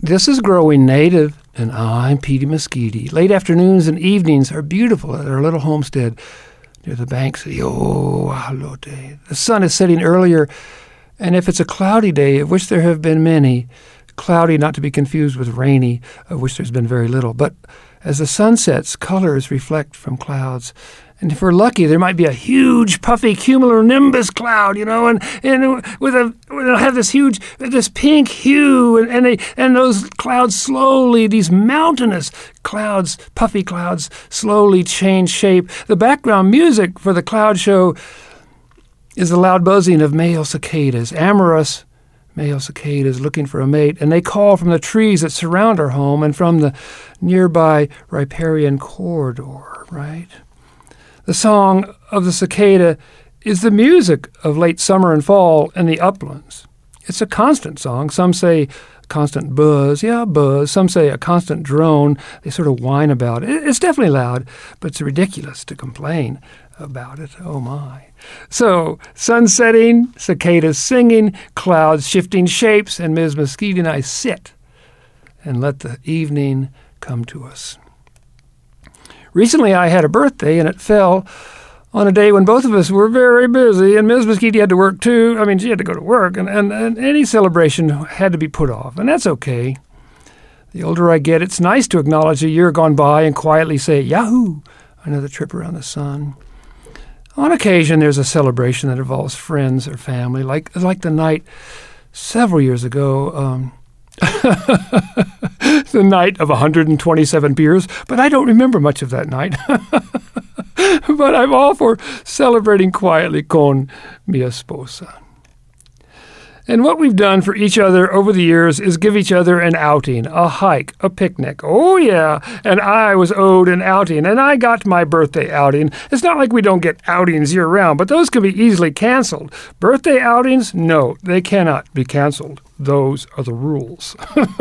This is Growing Native, and I'm Petey Mesquite. Late afternoons and evenings are beautiful at our little homestead near the banks of the Oahalote. The sun is setting earlier, and if it's a cloudy day, of which there have been many, cloudy not to be confused with rainy, of which there's been very little, but as the sun sets, colors reflect from clouds. And if we're lucky, there might be a huge, puffy cumulonimbus cloud, and it'll have this pink hue, and those clouds slowly, these mountainous clouds, puffy clouds, slowly change shape. The background music for the cloud show is the loud buzzing of male cicadas, amorous male cicadas looking for a mate, and they call from the trees that surround our home and from the nearby riparian corridor, right? The song of the cicada is the music of late summer and fall in the uplands. It's a constant song. Some say a constant buzz. Yeah, buzz. Some say a constant drone. They sort of whine about it. It's definitely loud, but it's ridiculous to complain about it. Oh, my. So, sun setting, cicadas singing, clouds shifting shapes, and Ms. Mesquite and I sit and let the evening come to us. Recently, I had a birthday, and it fell on a day when both of us were very busy, and Ms. Mesquite had to work, too. I mean, she had to go to work, and any celebration had to be put off, and that's okay. The older I get, it's nice to acknowledge a year gone by and quietly say, Yahoo! Another trip around the sun. On occasion, there's a celebration that involves friends or family, like the night several years ago, the night of 127 beers, but I don't remember much of that night. But I'm all for celebrating quietly con mi esposa. And what we've done for each other over the years is give each other an outing, a hike, a picnic. Oh, yeah, and I was owed an outing, and I got my birthday outing. It's not like we don't get outings year-round, but those can be easily canceled. Birthday outings? No, they cannot be canceled. Those are the rules.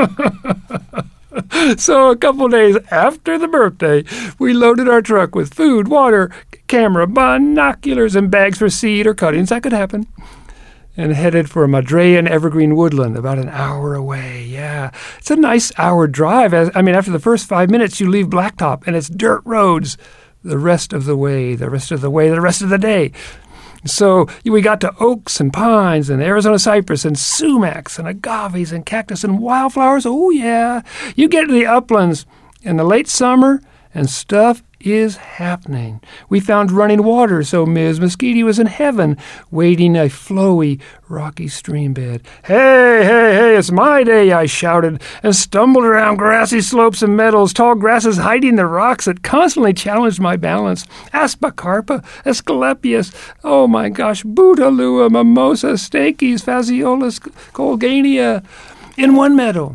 So a couple days after the birthday, we loaded our truck with food, water, camera, binoculars, and bags for seed or cuttings. That could happen. And headed for a Madrean evergreen woodland about an hour away. Yeah, it's a nice hour drive. After the first 5 minutes, you leave Blacktop, and it's dirt roads the rest of the day. So we got to oaks and pines and Arizona cypress and sumacs and agaves and cactus and wildflowers. Oh, yeah. You get to the uplands in the late summer, and stuff is happening. We found running water, so Ms. Mesquite was in heaven, wading a flowy, rocky stream bed. Hey, it's my day, I shouted, and stumbled around grassy slopes and meadows, tall grasses hiding the rocks that constantly challenged my balance. Aspacarpa, Asclepias, oh my gosh, Bouteloua, Mimosa, Stachys, Phaseolus, Colgania. In one meadow,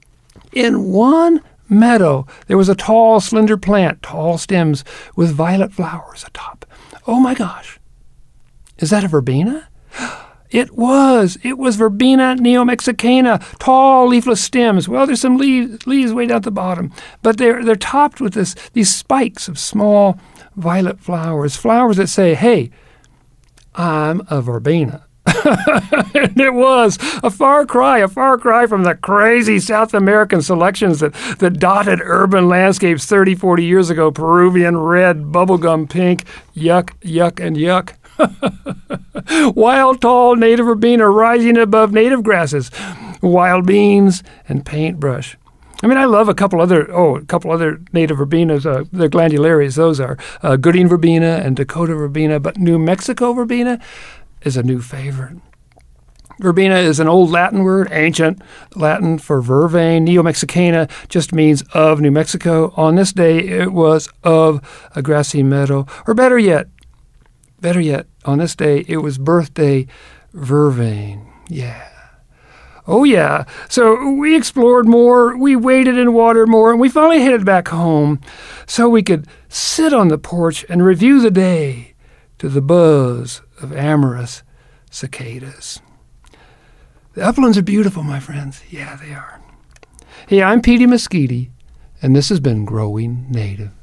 there was a tall, slender plant, tall stems with violet flowers atop. Oh my gosh. Is that a verbena? It was Verbena neomexicana, tall leafless stems. Well, there's some leaves way down at the bottom, but they're topped with these spikes of small violet flowers that say, hey, I'm a verbena. And it was a far cry from the crazy South American selections that dotted urban landscapes 30, 40 years ago. Peruvian red, bubblegum pink, yuck, and yuck. Wild, tall native verbena rising above native grasses, wild beans, and paintbrush. I love a couple other native verbenas, the glandularias, those are Gooding verbena and Dakota verbena, but New Mexico verbena is a new favorite. Verbena is an old Latin word, ancient Latin for vervain. Neomexicana just means of New Mexico. On this day, it was of a grassy meadow. Or better yet, on this day, it was birthday vervain. Yeah. Oh, yeah. So we explored more, we waded in water more, and we finally headed back home so we could sit on the porch and review the day to the buzz of amorous cicadas. The uplands are beautiful, my friends. Yeah, they are. Hey, I'm Petey Mesquite, and this has been Growing Native.